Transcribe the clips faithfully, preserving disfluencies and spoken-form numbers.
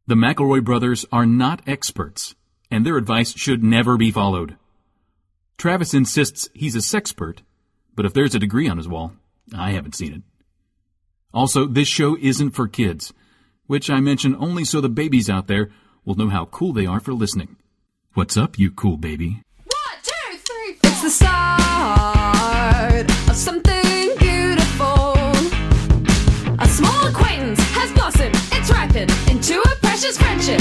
The McElroy brothers are not experts, and their advice should never be followed. Travis insists he's a sexpert, but if there's a degree on his wall, I haven't seen it. Also, this show isn't for kids, which I mention only so the babies out there will know how cool they are for listening. What's up, you cool baby? One, two, three, four. It's the start of something beautiful. A small acquaintance has blossomed, it's ripened into a precious friendship.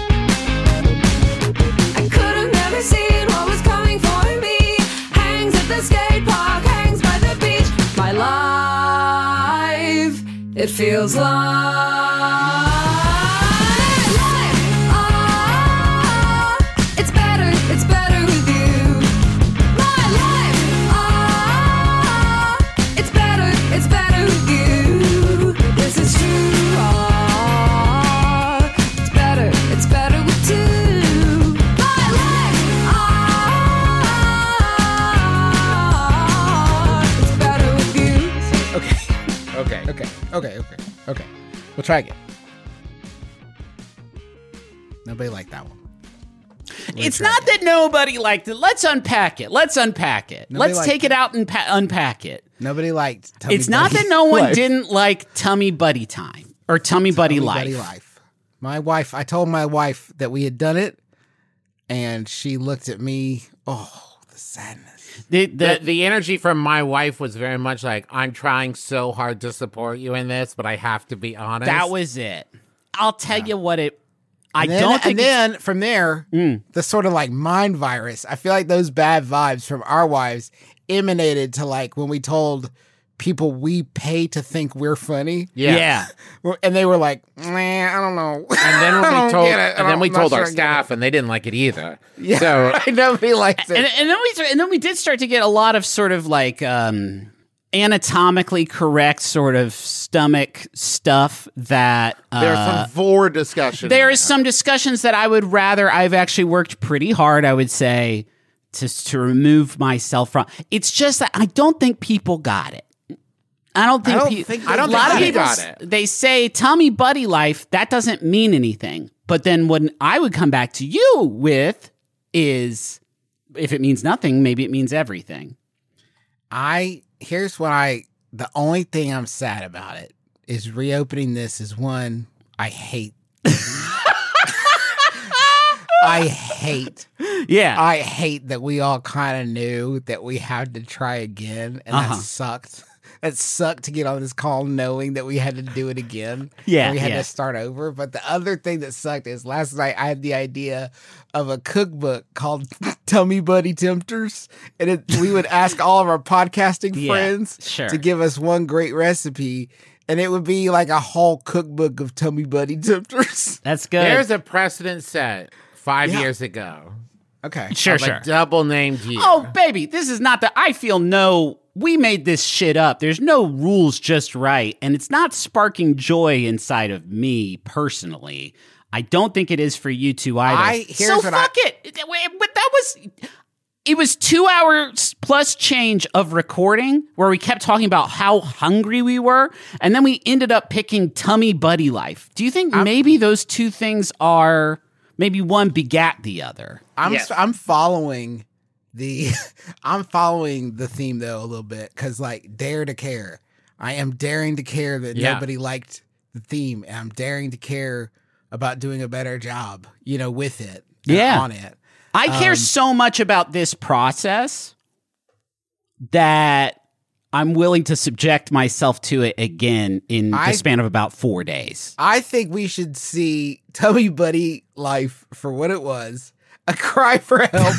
I could have never seen what was coming for me. Hangs at the skate park, hangs by the beach. My life, it feels like Okay, okay, okay. We'll try again. Nobody liked that one. We'll it's not again. that nobody liked it. Let's unpack it. Let's unpack it. Nobody Let's take it, it out and pa- unpack it. Nobody liked Tummy It's buddy not that no one life. didn't like Tummy Buddy Time or Tummy, Buddy, Tummy life. Buddy Life. My wife, I told my wife that we had done it, and she looked at me. Oh, the sadness. The, the the energy from my wife was very much like, I'm trying so hard to support you in this, but I have to be honest. That was it. I'll tell yeah. you what it. I and then, don't think. And then from there, mm. the sort of like mind virus. I feel like those bad vibes from our wives emanated to like when we told people we pay to think we're funny. Yeah, yeah. And they were like, "Man, I don't know." And then when we told, and then we told our staff, and they didn't like it either. Yeah, so nobody likes it. And, and then we and then we did start to get a lot of sort of like um, anatomically correct sort of stomach stuff that uh, there's some vor discussion. There is some discussions that I would rather. I've actually worked pretty hard, I would say, to to remove myself from. It's just that I don't think people got it. I don't think, I don't pe- think I don't a lot of people got it. They say Tummy Buddy Life, that doesn't mean anything. But then when I would come back to you with is if it means nothing, maybe it means everything. I here's what I the only thing I'm sad about it is reopening this is one I hate. I hate. Yeah. I hate that we all kind of knew that we had to try again, and uh-huh. that sucked. That sucked to get on this call knowing that we had to do it again. Yeah, and we had yeah. to start over. But the other thing that sucked is last night I had the idea of a cookbook called Tummy Buddy Tempters, and it, we would ask all of our podcasting yeah, friends sure. to give us one great recipe. And it would be like a whole cookbook of Tummy Buddy Tempters. That's good. There's a precedent set five Yeah. years ago. Okay. Sure, of sure. A double named year. Oh, baby, this is not the. I feel no. We made this shit up. There's no rules just right. And it's not sparking joy inside of me personally. I don't think it is for you two either. I, here's so what fuck I, it. But that was. It was two hours plus change of recording where we kept talking about how hungry we were. And then we ended up picking Tummy Buddy Life. Do you think I'm, maybe those two things are. Maybe one begat the other. I'm yes. I'm following the I'm following the theme though a little bit because like dare to care. I am daring to care that yeah. nobody liked the theme, and I'm daring to care about doing a better job, you know, with it. Yeah, on it. I um, care so much about this process that I'm willing to subject myself to it again in I, the span of about four days. I think we should see Tummy Buddy Life for what it was, a cry for help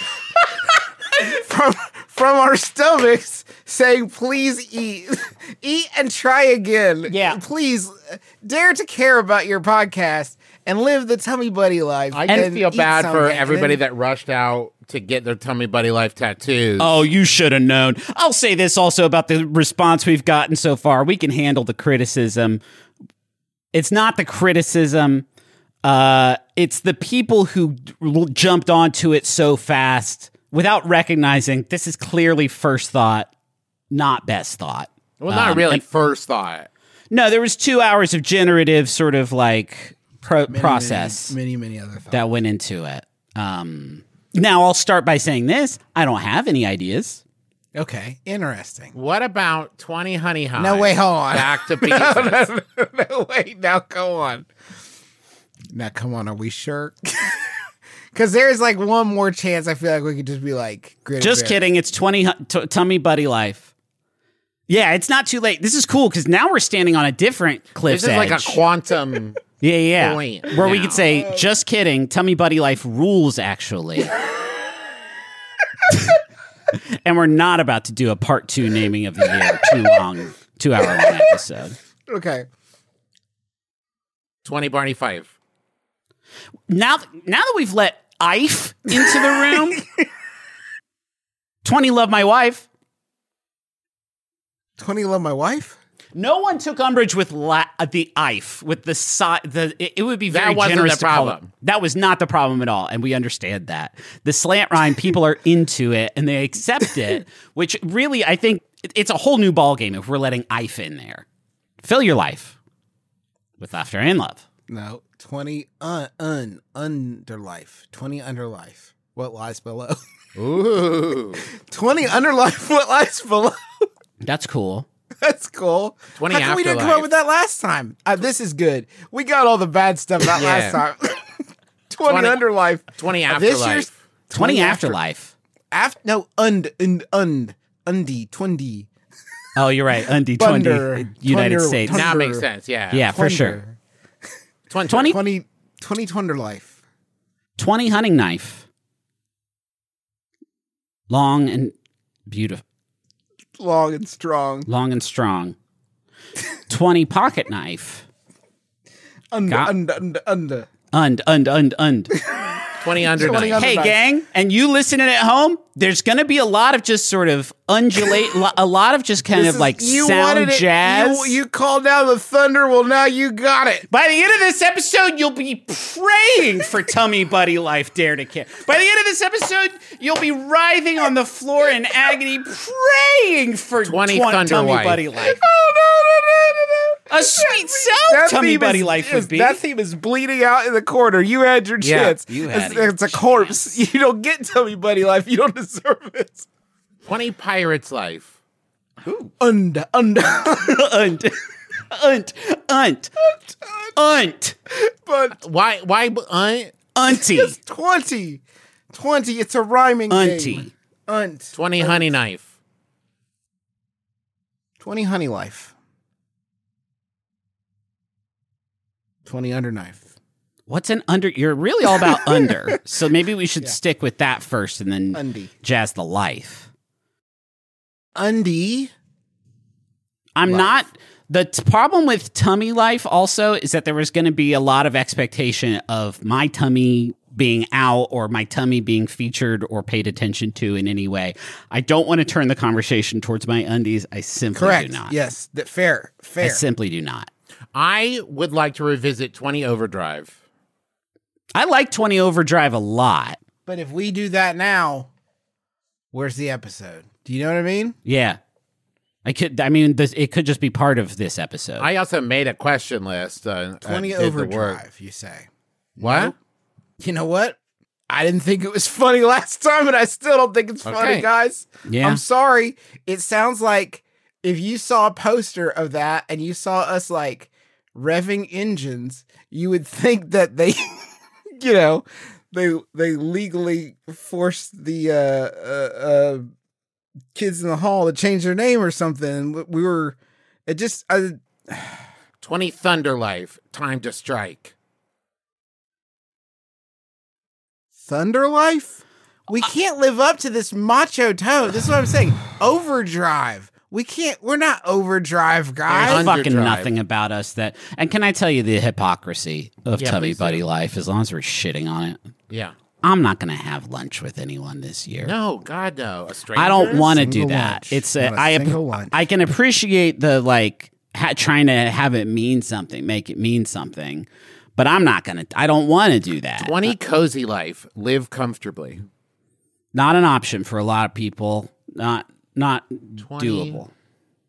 from from our stomachs saying, please eat, eat and try again. Yeah. Please dare to care about your podcast and live the Tummy Buddy life. I do feel bad for something. everybody And then, that rushed out to get their Tummy Buddy Life tattoos. Oh, you should have known. I'll say this also about the response we've gotten so far. We can handle the criticism. It's not the criticism. Uh, it's the people who d- jumped onto it so fast without recognizing this is clearly first thought, not best thought. Well, not Um, really and- first thought. No, there was two hours of generative sort of like pro- Many, process Many, many, many other thoughts. that went into it. Um, now, I'll start by saying this. I don't have any ideas. Okay, interesting. What about twenty honey hives? No, wait, hold on. Back to pieces. no, no, no, wait, now go on. Now, come on, are we sure? Because there's like one more chance I feel like we could just be like, grit Just bear. kidding. It's twenty hu- t- tummy buddy life. Yeah, it's not too late. This is cool because now we're standing on a different cliff's This is like a edge. quantum. Yeah, yeah. point Where we now. could say, just kidding, tummy buddy life rules, actually. And we're not about to do a part two naming of the year, too long, two hour long episode. Okay. twenty Barney Fife. Now, now that we've let Ife into the room, twenty Love My Wife. twenty Love My Wife? No one took umbrage with la- the Ife, with the si- the. It, it would be very That wasn't generous the to call it- problem. That was not the problem at all, and we understand that. The slant rhyme, people are into it and they accept it, which really, I think, it- it's a whole new ballgame if we're letting Ife in there. Fill your life with laughter and love. No. twenty un, un, under life. twenty under life. What lies below? Ooh. twenty under life. What lies below? That's cool. That's cool. twenty How come we didn't come afterlife. up with that last time? Uh, this is good. We got all the bad stuff out Yeah. last time. twenty, twenty under life. twenty Uh, this afterlife. year's twenty after- Afterlife. After, no, und, und, und, undy, twenty. Oh, you're right. Undy Thunder. twenty United Thunder. States. Thunder. Now it makes sense. Yeah. Yeah, for sure. twenty. twenty twenty, twenty Thunder life. twenty hunting knife. Long and beautiful. Long and strong. Long and strong. twenty pocket knife. Under, Got- under, under, under. Und, und, und, und. twenty under twenty nine. under- Hey, Nice. gang, and you listening at home, there's going to be a lot of just sort of undulate, lo- a lot of just kind This of is- like you sound wanted it. jazz. You, you called down the thunder. Well, now you got it. By the end of this episode, you'll be praying for tummy buddy life, dare to care. By the end of this episode, you'll be writhing on the floor in agony, praying for twenty tw- Thunder tummy Wife. buddy life. Oh, no, no, no, no, no. A sweet sound That tummy theme buddy is- life is- would be. That theme is bleeding out in the corner. You had your Yeah, chance. you had it's, your it's a corpse. You don't get tummy buddy life. You don't deserve it. twenty Pirates Life. Under, under. unt, unt, unt, unt, But Why? Why? Uh, unty, it's twenty. twenty. It's a rhyming Unty. game. Unt. twenty Honey Knife. twenty honey life. twenty under knife. What's an under? You're really all about under. So maybe we should stick with that first and then Undy. jazz the life. Undy. I'm Life. not. The t- problem with tummy life also is that there was going to be a lot of expectation of my tummy being out or my tummy being featured or paid attention to in any way. I don't want to turn the conversation towards my undies. I simply Correct. do not. Yes. Th- fair. I Fair. simply do not. I would like to revisit twenty Overdrive. I like twenty Overdrive a lot. But if we do that now, where's the episode? Do you know what I mean? Yeah. I could, I mean, this, it could just be part of this episode. I also made a question list. Uh, twenty uh, did the work. overdrive, you say. What? You know what? I didn't think it was funny last time, and I still don't think it's funny, Okay. guys. Yeah. I'm sorry. It sounds like if you saw a poster of that and you saw us like revving engines, you would think that they, you know, they they legally forced the uh, uh, uh, kids in the hall to change their name or something. We were, it just, I, twenty Thunder Life. Time to strike. Thunder Life? We can't live up to this macho tone. This is what I'm saying. Overdrive. We can't, we're not overdrive, guys. There's fucking Underdrive. nothing about us that. And can I tell you the hypocrisy of Yeah, Tummy please do. Buddy life? As long as we're shitting on it, Yeah. I'm not going to have lunch with anyone this year. No, God, no. A stranger. I don't want to do Single that. lunch. It's a, Not a I single lunch. I can appreciate the like ha- trying to have it mean something, make it mean something, but I'm not gonna. I don't want to do that. twenty Cozy Life. Live comfortably. Not an option for a lot of people. Not not twenty doable.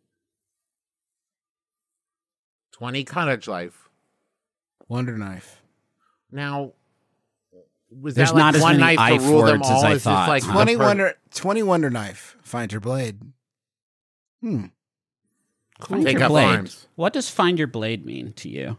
twenty Cottage Life. Wonder Knife. Now, was There's that like not as one many knife to knife rule them words as all? I Is this thought. like Huh. the twenty per- wonder, twenty wonder knife. Find your blade. Hmm. Find Take your up blade. arms. What does find your blade mean to you?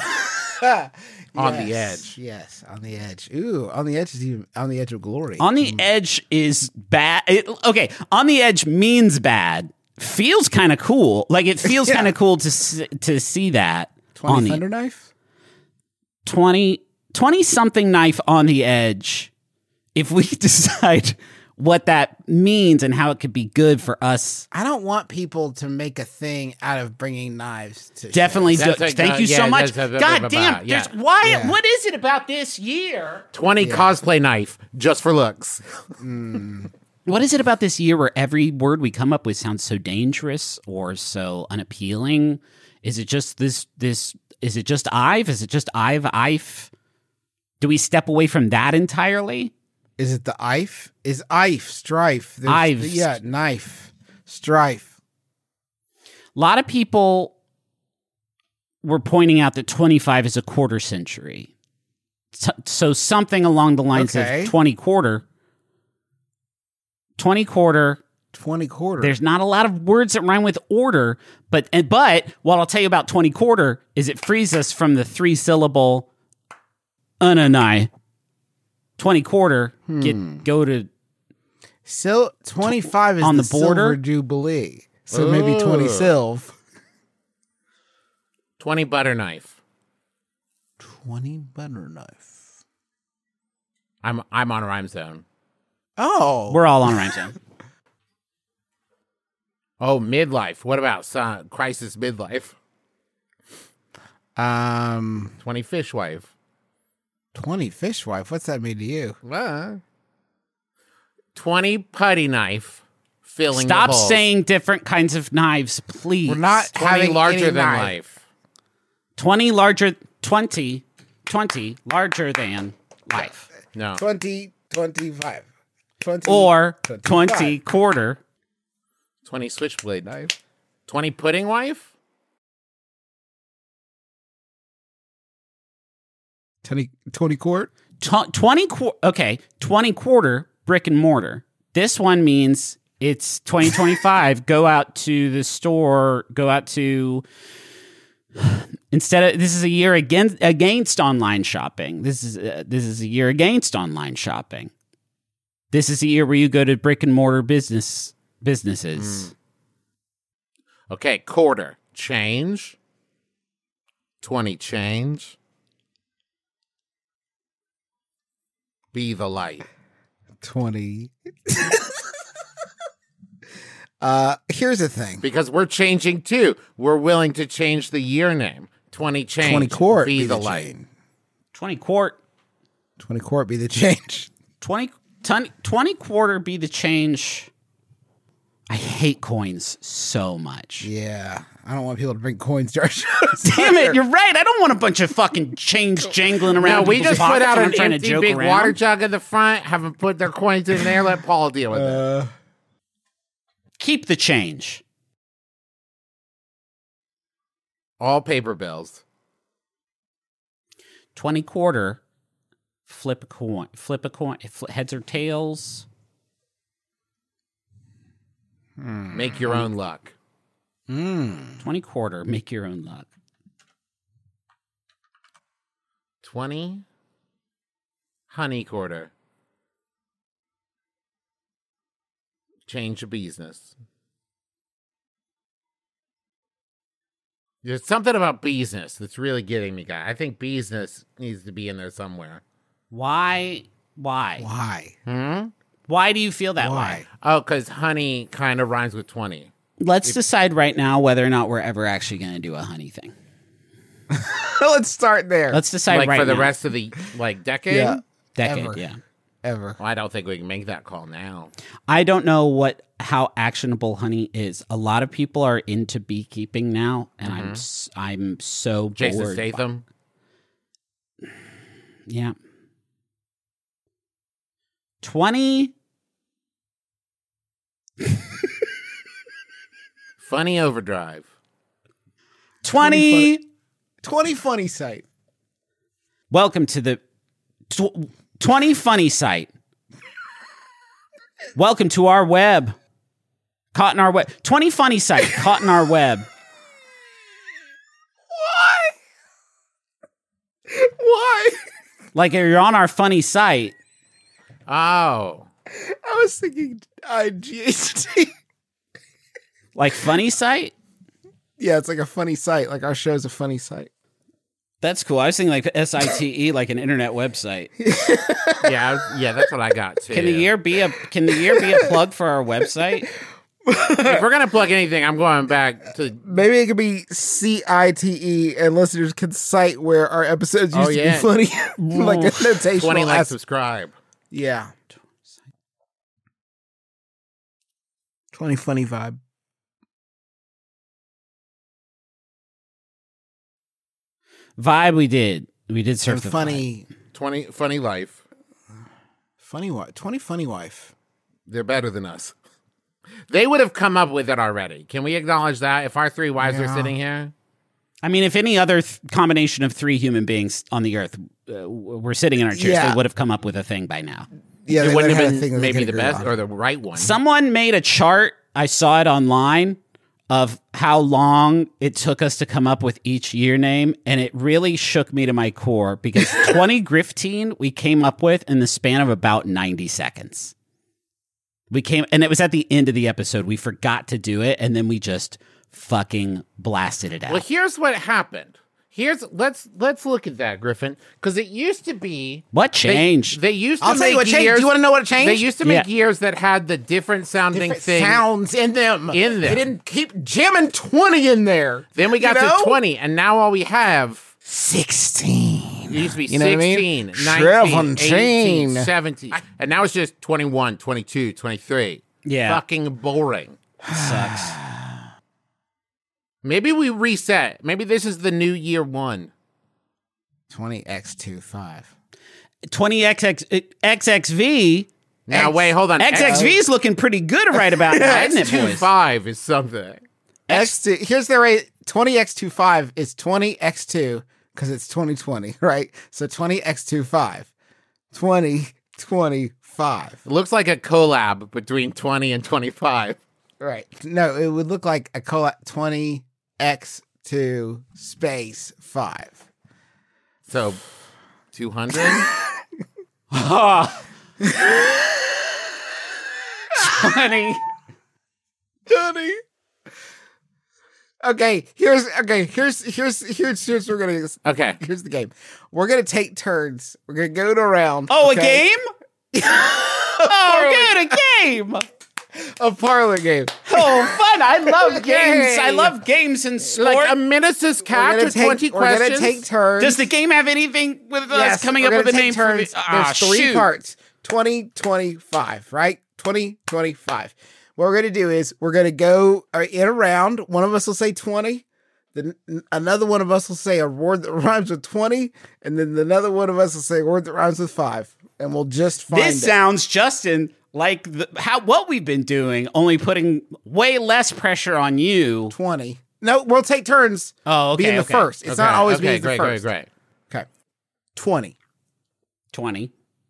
On the Yes, edge. Yes, on the edge. Ooh, on the edge is even on the edge of glory. On the edge is bad. It, okay, on the edge means bad. Feels kind of cool. Like it feels Yeah. kind of cool to s- to see that twenty on the thunder knife. twenty, twenty something knife on the edge. If we decide what that means and how it could be good for us, I don't want people to make a thing out of bringing knives to definitely. That's Do, like, thank uh, you yeah, so much. that's- that's- God that's- damn! yeah. There's why? Yeah. What is it about this year? twenty cosplay knife just for looks. What is it about this year where every word we come up with sounds so dangerous or so unappealing? Is it just this? This is it just Ive? Is it just Ive? Ife? Do we step away from that entirely? Is it the Ife? Is Ife strife? There's- Ives. Yeah, knife, strife. A lot of people were pointing out that twenty-five is a quarter century. So, so something along the lines Okay. of twenty quarter. twenty quarter. Twenty quarter. There's not a lot of words that rhyme with order, but and, but what I'll tell you about twenty quarter is it frees us from the three syllable unanai. twenty quarter get go to Sil twenty-five is on the, the border? silver jubilee. So maybe twenty silv. twenty butter knife. Twenty butter knife. I'm I'm on rhyme zone. Oh, we're all on rhyme zone. Oh, midlife. What about son, crisis midlife? um, twenty fishwife. twenty fishwife. What's that mean to you? Uh, twenty putty knife. Filling Stop the holes. saying different kinds of knives, please. We're not twenty having larger any than knife. life. twenty larger twenty twenty larger than life. No. Twenty twenty-five. twenty, Or twenty-five. twenty quarter. twenty switchblade knife. twenty pudding wife. twenty, twenty quart. Tw- twenty qu- okay, twenty quarter brick and mortar. This one means it's twenty twenty-five. Go out to the store, go out to instead of this is a year against against online shopping. This is uh, this is a year against online shopping. This is a year where you go to brick and mortar business businesses. Okay, quarter. Change. twenty change. Be the light. twenty. uh, here's the thing. Because we're changing too. We're willing to change the year name. twenty change. twenty quart Be, be the, the light. chain. twenty quart, twenty quart be the change. twenty, ton, twenty quarter be the change. I hate coins so much. Yeah, I don't want people to bring coins to our shows. Damn it, you're right. I don't want a bunch of fucking change jangling around. No, we people's just put pockets out when an I'm trying to empty joke big around. water jug in the front, have them put their coins in there, let Paul deal with it. Uh, Keep the change. All paper bills. twenty quarter, flip a coin. Flip a coin. Fl- heads or tails. Make your own luck. twenty quarter, make your own luck. twenty honey quarter. Change the business. There's something about business that's really getting me, guy. I think business needs to be in there somewhere. Why? Why? why? Hmm? Why do you feel that way? Why? Oh, because honey kind of rhymes with twenty. Let's decide right now whether or not we're ever actually going to do a honey thing. Let's start there. Let's decide Like right for the now. rest of the like decade. Yeah. decade. ever. Yeah. Ever. Well, I don't think we can make that call now. I don't know what how actionable honey is. A lot of people are into beekeeping now, and I'm s- I'm so Jason bored. Statham. Yeah. twenty Funny Overdrive. twenty twenty funny site. Welcome to the tw- twenty funny site. Welcome to our web. Caught in our web. twenty funny site. Caught in our web. Why? Why? Like you're on our funny site. Oh. I was thinking uh, G H T. Like funny site? Yeah, it's like a funny site. Like our show's a funny site. That's cool. I was thinking like S I T E, like an internet website. Yeah, I was- yeah, that's what I got too. Can the year be a Can the year be a plug for our website? If we're gonna plug anything, I'm going back to. Maybe it could be C I T E, and listeners can cite where our episodes used Oh, to yeah. be funny, like a notational. twenty like as- subscribe. yeah, twenty funny vibe. Vibe. We did. We did surf And the funny, twenty funny life. funny wife. Twenty funny wife. They're better than us. They would have come up with it already. Can we acknowledge that? If our three wives Yeah. were sitting here, I mean, if any other th- combination of three human beings on the earth uh, were sitting in our chairs, Yeah. they would have come up with a thing by now. Yeah, it they wouldn't had a have thing been that they maybe could the agree best on. or the right one. Someone made a chart. I saw it online of how long it took us to come up with each year name, and it really shook me to my core because twenty Griftine we came up with in the span of about ninety seconds. We came, and it was at the end of the episode. We forgot to do it, and then we just fucking blasted it out. Well, here's what happened. Here's let's let's look at that, Griffin, because it used to be What they- changed? They, used to I'll tell make you what changed. years. Do you want to know what changed? They used to make Yeah. years that had the different sounding Different thing. sounds in them. In them. They didn't keep jamming twenty in there. Then we got You know? to twenty, and now all we have Sixteen. it used to be You know what I mean? sixteen, nineteen, eighteen, Seventeen. seventeen, and now it's just twenty-one, twenty-two, twenty-three. Yeah. Fucking boring. Sucks. Maybe we reset. Maybe this is the new year one. twenty x two five. twenty X X, X X V. Now, X- wait, hold on. X X V is looking pretty good right about now, isn't it, boys? X twenty-five is something. X two. Here's the rate. twenty x twenty-five is twenty x two because it's twenty twenty, right? So twenty x twenty-five. twenty twenty-five. It looks like a collab between twenty and twenty-five. Right. No, it would look like a cola twenty x two space five. So, two hundred? Funny. Honey. Okay, here's okay, here's here's here's here's we're gonna Okay. here's the game. We're gonna take turns. We're gonna go around. Oh, okay? a game? Oh, good, a game. A parlor game. Oh, fun. I love games. I Yay. love games and sport. Like a Minnesis We're cat gonna or take, twenty we're questions? gonna take turns. Does the game have anything with Yes, us coming we're up with a gonna name take turns. for it? Ah, There's three shoot. parts. twenty twenty-five, right? twenty twenty-five. What we're going to do is we're going to go uh, in a round. One of us will say twenty. Then another one of us will say a word that rhymes with twenty. And then another one of us will say a word that rhymes with five. And we'll just find This it. sounds, Justin, like the, how what we've been doing, only putting way less pressure on you. twenty. No, we'll take turns Oh, okay, being the okay. first. It's Okay, not always okay, being great, the first. great, great. Okay. twenty. twenty.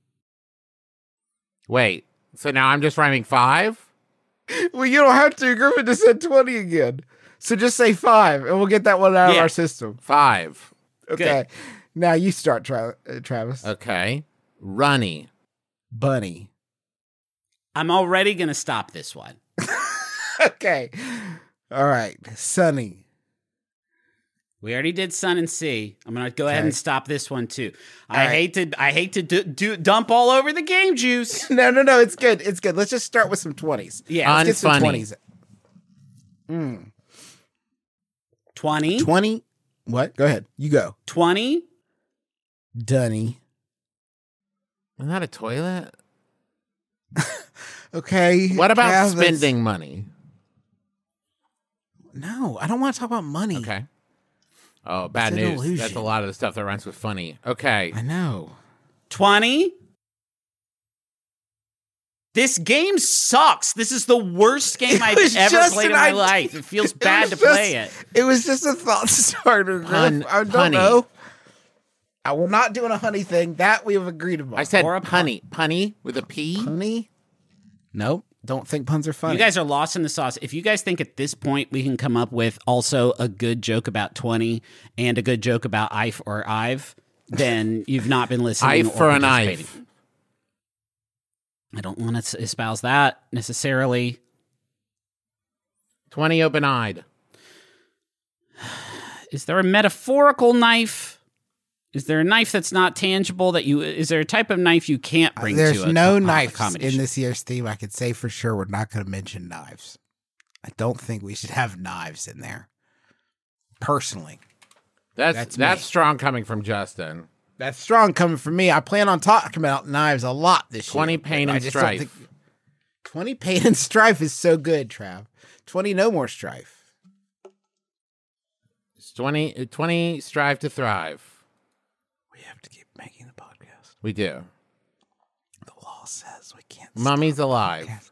Wait, so now I'm just rhyming five? Well, you don't have to. Griffin just said twenty again. So just say five, and we'll get that one out of Yeah. our system. Five. Okay. Now you start, Tra- uh, Travis. Okay. Runny. Bunny. I'm already going to stop this one. Okay. All right. Sunny. We already did Sun and Sea. I'm going to go ahead Okay. and stop this one too. I right. hate to I hate to do, do, dump all over the game juice. No, no, no. It's good. It's good. Let's just start with some twenties. Yeah, Let's get some Unfunny. twenties. twenty, twenty. What? Go ahead. You go. twenty, Dunny. Isn't that a toilet? Okay. What about Travis. spending money? No, I don't want to talk about money. Okay. Oh, bad It's an news. illusion. That's a lot of the stuff that rhymes with funny. Okay. I know. twenty. This game sucks. This is the worst game It I've was ever just played an in my idea. life. It feels It bad was to play just- it. It was just a thought starter. Griff. Hun- I don't honey. know. I will not do a honey thing. That we have agreed upon. I said Or a punny. Punny with a P. honey. Nope. Don't think puns are funny. You guys are lost in the sauce. If you guys think at this point we can come up with also a good joke about twenty and a good joke about Ife or Ive, then you've not been listening. Ife or for an participating. Ive. I don't want to espouse that necessarily. twenty open-eyed. Is there a metaphorical knife? Is there a knife that's not tangible that you? Is there a type of knife you can't bring There's to a no co- a knives comedy in show? this year's theme. I could say for sure we're not going to mention knives. I don't think we should have knives in there. Personally, That's That's that's, me. strong coming from Justin. that's strong coming from me. I plan on talking about knives a lot this year. twenty pain but I and just don't strife. think- twenty pain and strife is so good, Trav. twenty no more strife. It's twenty, twenty strive to thrive. We have to keep making the podcast. We do. The law says we can't. Mummy's alive. Can't.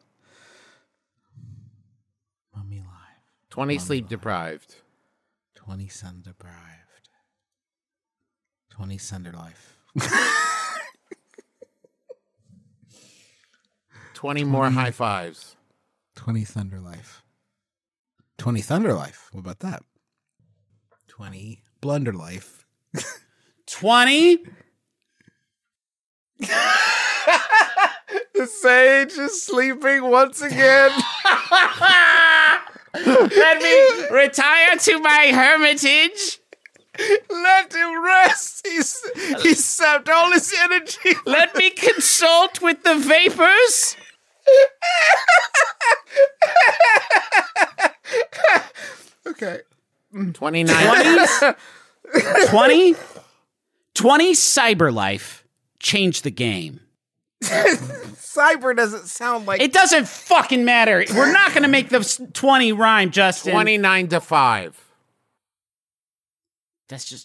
Mummy live. twenty sleep deprived. twenty sun deprived. twenty sunder life. twenty more high fives. twenty thunder life. twenty thunder life. What about that? twenty blunder life. twenty. The sage is sleeping once again. Let me retire to my hermitage. Let him rest. He's he's sapped all his energy. Let me consult with the vapors. Okay. twenty-nine. twenty, twenty cyber life changed the game. Cyber doesn't sound like It doesn't fucking matter. We're not going to make the twenty rhyme, Justin. twenty-nine to five. That's just.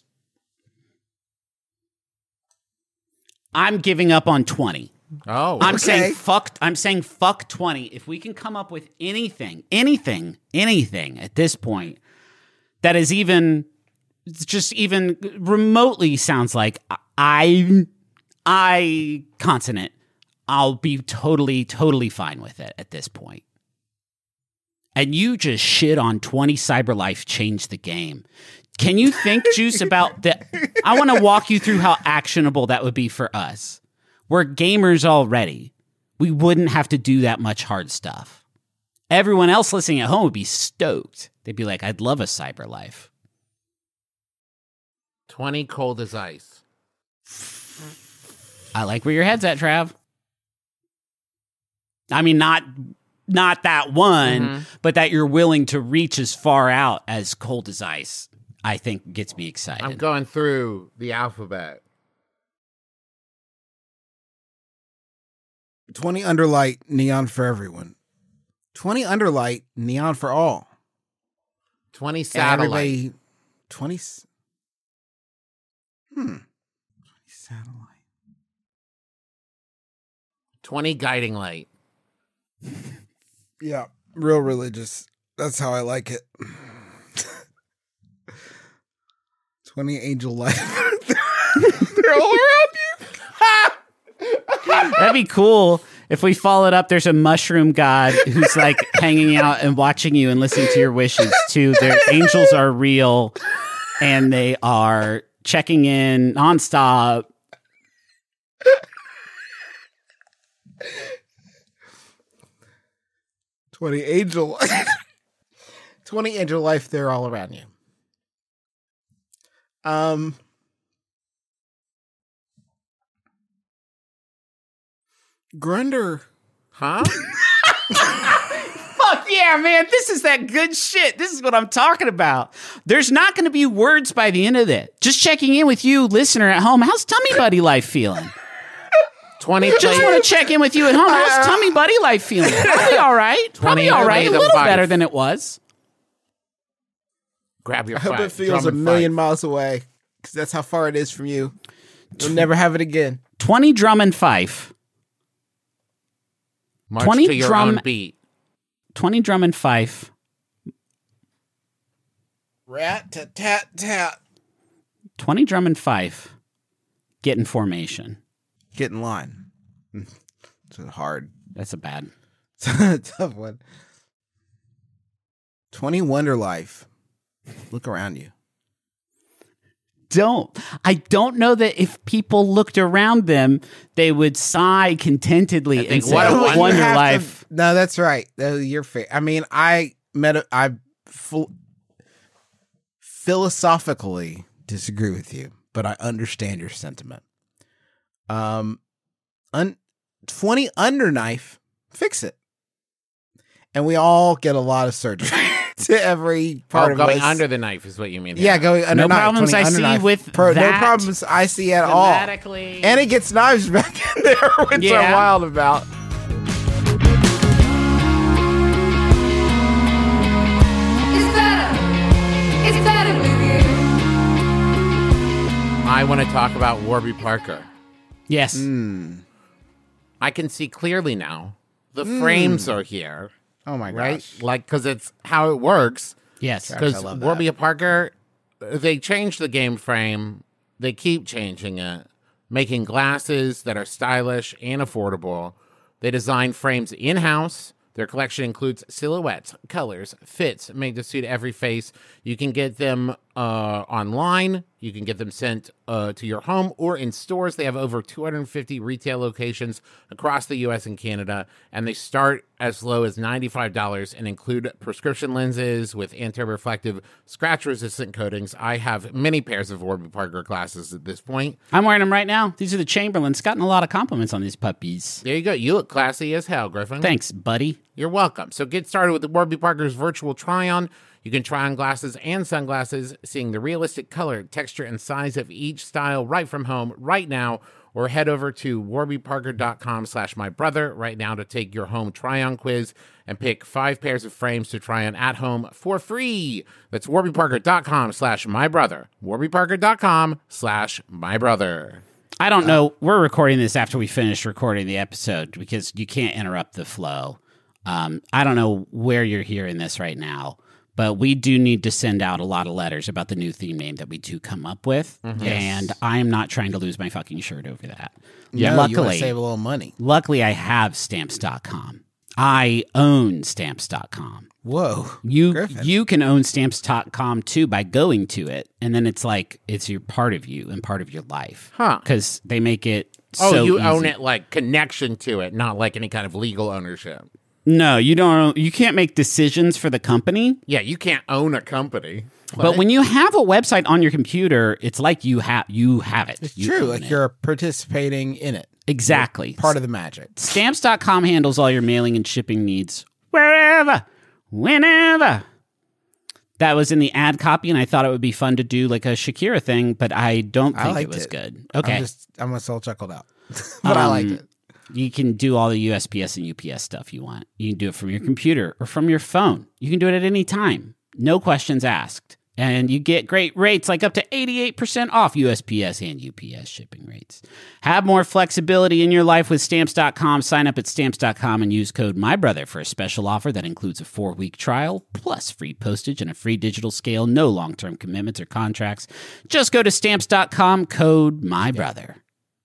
I'm giving up on twenty. Oh. I'm Okay. saying fuck. I'm saying fuck twenty. If we can come up with anything, anything, anything at this point that is even, just even remotely sounds like I, I consonant, I'll be totally, totally fine with it at this point. And you just shit on twenty cyber life changed the game. Can you think, Juice, about that? I want to walk you through how actionable that would be for us. We're gamers already. We wouldn't have to do that much hard stuff. Everyone else listening at home would be stoked. They'd be like, I'd love a cyber life. twenty cold as ice. I like where your head's at, Trav. I mean, not not that one, Mm-hmm. but that you're willing to reach as far out as cold as ice, I think gets me excited. I'm going through the alphabet. twenty underlight neon for everyone. twenty underlight neon for all. twenty And satellite. everybody twenty s- Hmm. twenty satellite. twenty guiding light. Yeah, real religious. That's how I like it. twenty angel life. They're all around you. That'd be cool if we followed up. There's a mushroom god who's like hanging out and watching you and listening to your wishes too. Their angels are real and they are checking in nonstop. twenty angel twenty angel life, they're all around you. Um Grunder. Huh? Fuck yeah, man. This is that good shit. This is what I'm talking about. There's not going to be words by the end of it. Just checking in with you, listener at home. How's Tummy Buddy Life feeling? twenty Just play. want to check in with you at home. How's Tummy Buddy Life feeling? Probably all right. Probably twenty all right. A the little five. better than it was. Grab your I hope five. it feels Drum a and million fight. miles away, because that's how far it is from you. You'll never have it again. twenty drum and fife. March twenty to your drum- own beat. twenty drum and fife. Rat tat tat tat. twenty drum and fife. Get in formation. Get in line. It's a hard, That's a bad. tough one. twenty Wonder Life. Look around you. Don't. I don't know that if people looked around them, they would sigh contentedly I and think, say, what a "Oh, wonder Wonder You have to- Life." no, that's right. Uh, You're fair. I mean, I met. A, I full, philosophically disagree with you, but I understand your sentiment. Um, un, twenty Under Knife. Fix it, and we all get a lot of surgery to every part Oh, of going us. under the knife is what you mean. Yeah, going under No knife. problems twenty I under see knife. with Pro, no that. problems I see at all. Thematically. And he gets knives back in there, which Yeah. I'm wild about. It's better. It's better with you. I want to talk about Warby Parker. Yes. Mm. I can see clearly now. The frames are here, Oh my right? gosh. Like, because it's how it works. Yes. I Because love that. Warby Parker, they changed the game frame. They keep changing it, making glasses that are stylish and affordable. They design frames in-house. Their collection includes silhouettes, colors, fits made to suit every face. You can get them uh, online. You can get them sent uh, to your home or in stores. They have over two hundred fifty retail locations across the U S and Canada, and they start as low as ninety-five dollars and include prescription lenses with anti-reflective, scratch-resistant coatings. I have many pairs of Warby Parker glasses at this point. I'm wearing them right now. These are the Chamberlains. Gotten a lot of compliments on these puppies. There you go. You look classy as hell, Griffin. Thanks, buddy. You're welcome. So get started with the Warby Parker's virtual try-on. You can try on glasses and sunglasses, seeing the realistic color, texture, and size of each style right from home right now, or head over to warbyparker.com slash my brother right now to take your home try-on quiz and pick five pairs of frames to try on at home for free. That's warbyparker.com slash my brother. warbyparker.com slash my brother. I don't know. We're recording this after we finish recording the episode because you can't interrupt the flow. Um, I don't know where you're hearing this right now, but we do need to send out a lot of letters about the new theme name that we do come up with. And I am not trying to lose my fucking shirt over that. Yeah, you want to luckily, save a little money. luckily, I have stamps dot com. I own stamps dot com. Whoa. You Griffin. you can own stamps dot com too by going to it, and then it's like it's your part of you and part of your life. Huh. Because they make it Oh, so you easy. own it like connection to it, not like any kind of legal ownership. No, you don't. You can't make decisions for the company. Yeah, you can't own a company. But when you have a website on your computer, it's like you have you have it. It's You true. own Like it. you're participating in it. exactly Part of the magic. Stamps dot com handles all your mailing and shipping needs wherever, whenever. That was in the ad copy, and I thought it would be fun to do like a Shakira thing, but I don't I think it liked was it. good. Okay. I'm just, I'm a soul chuckled out. but I Um, liked it. You can do all the U S P S and U P S stuff you want. You can do it from your computer or from your phone. You can do it at any time. No questions asked. And you get great rates, like up to eighty-eight percent off U S P S and U P S shipping rates. Have more flexibility in your life with Stamps dot com. Sign up at Stamps dot com and use code MYBROTHER for a special offer that includes a four-week trial, plus free postage and a free digital scale. No long-term commitments or contracts. Just go to Stamps dot com, code MYBROTHER.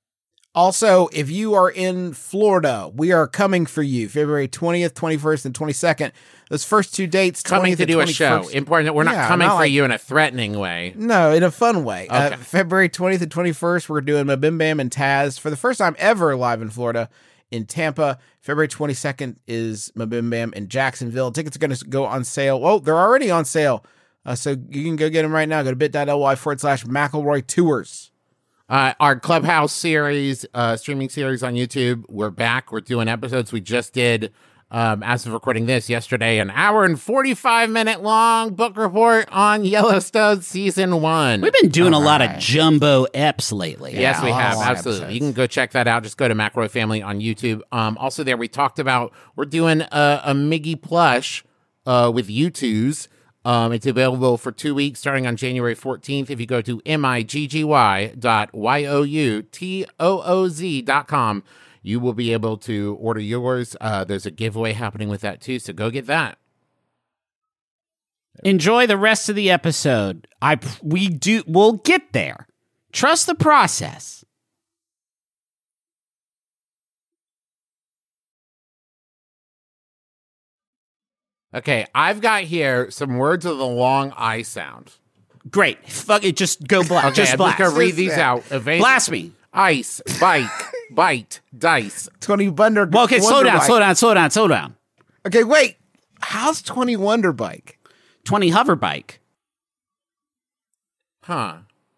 Also, if you are in Florida, we are coming for you February twentieth, twenty-first, and twenty-second. Those first two dates, Coming twentieth to and do a show. twenty-first. Important that we're not Yeah, coming not for like- you in a threatening way. No, in a fun way. Uh, Okay. February twentieth and twenty-first, we're doing Mabim Bam and Taz for the first time ever live in Florida in Tampa. February twenty-second is Mabim Bam in Jacksonville. Tickets are going to go on sale. Oh, they're already on sale. Uh, so you can go get them right now. Go to bit.ly forward slash McElroy Tours. Uh, our Clubhouse series, uh, streaming series on YouTube, we're back. We're doing episodes. We just did, um, as of recording this yesterday, an hour and forty-five minute long book report on Yellowstone season one. We've been doing a lot of Alright. jumbo eps lately. Yes, Yeah, we a lot of have. long Absolutely. episodes. You can go check that out. Just go to McRoy Family on YouTube. Um, also, there we talked about we're doing a, a Miggy plush uh, with U twos. Um, it's available for two weeks starting on January fourteenth. If you go to M-I-G-G-Y dot Y-O-U-T-O-O-Z dot com, you will be able to order yours. Uh, there's a giveaway happening with that too, so go get that. Enjoy the rest of the episode. I we do we'll get there. Trust the process. Okay, I've got here some words with a long I sound. Great. Fuck it. Just go black. Okay, just I'm blast. just gonna read these out. Evade- Blast me. Ice, bike, bite, dice. twenty Wonder. Well, okay, slow Wonder down, Bike. slow down, slow down, slow down. Okay, wait. How's twenty Wonder Bike? twenty hover bike. Huh.